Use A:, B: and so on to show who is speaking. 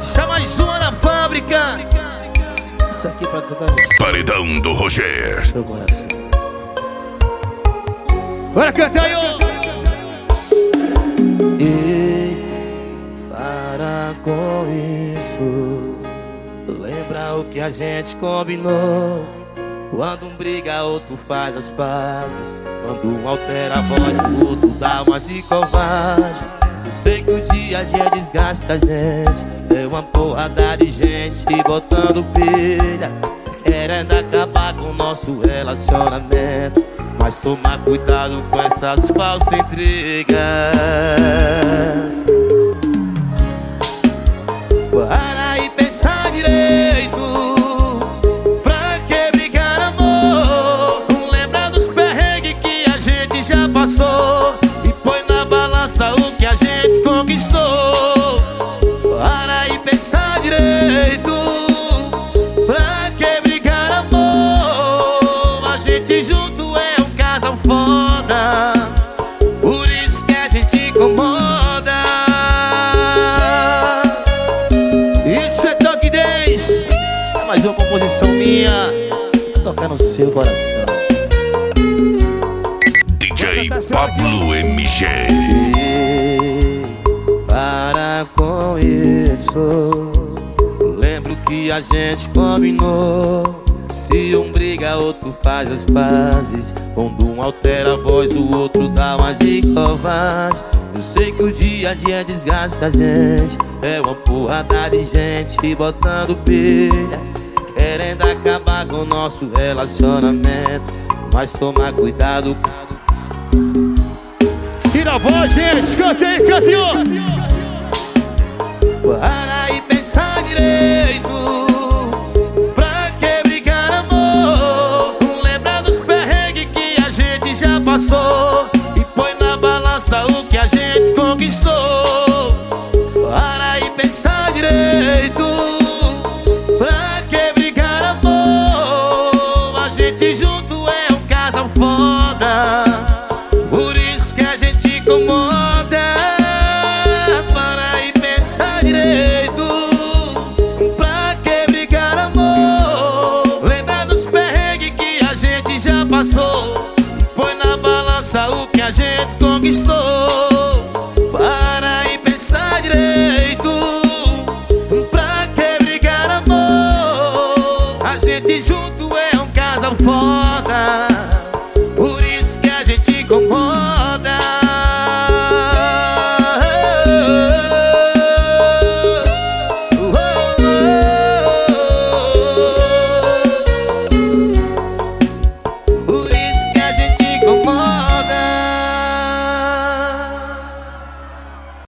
A: Chama mais uma na fábrica. Isso aqui pra tocar no
B: Paredão do Roger.
A: seu coração. Bora cantar aí, ô! Ei, para com isso. Lembra o que a gente combinou. Quando um briga, outro faz as pazes. Quando um altera a voz, o outro dá uma de covarde. Eu sei que o dia a dia desgasta a gente. É uma porrada de gente botando pilha, querendo acabar com o nosso relacionamento. Mas tomar cuidado com essas falsas intrigas. Para e pensar direito. Pra que brigar, amor? Lembra dos perrengues que a gente já passou e põe na balança o que a gente conquistou. Para e pensar direito. Pra que brigar, amor? A gente junto é um casal foda, por isso que a gente incomoda. Isso é Toque 10. É mais uma composição minha, tocar no seu coração.
B: DJ Pablo MG.
A: Ei, para com isso. Lembro que a gente combinou. Se um briga, outro faz as pazes. Quando um altera a voz, o outro dá uma de covarde. Eu sei que o dia a dia desgasta a gente. É uma porrada de gente botando pilha, querendo acabar com o nosso relacionamento. Mas tomar cuidado. Tira a voz, gente, cante aí, cante, ó. Para e pensar direito. Pra que brigar, amor? Lembra dos perrengues que a gente já passou e põe na balança o que a gente conquistou. Para e pensar direito.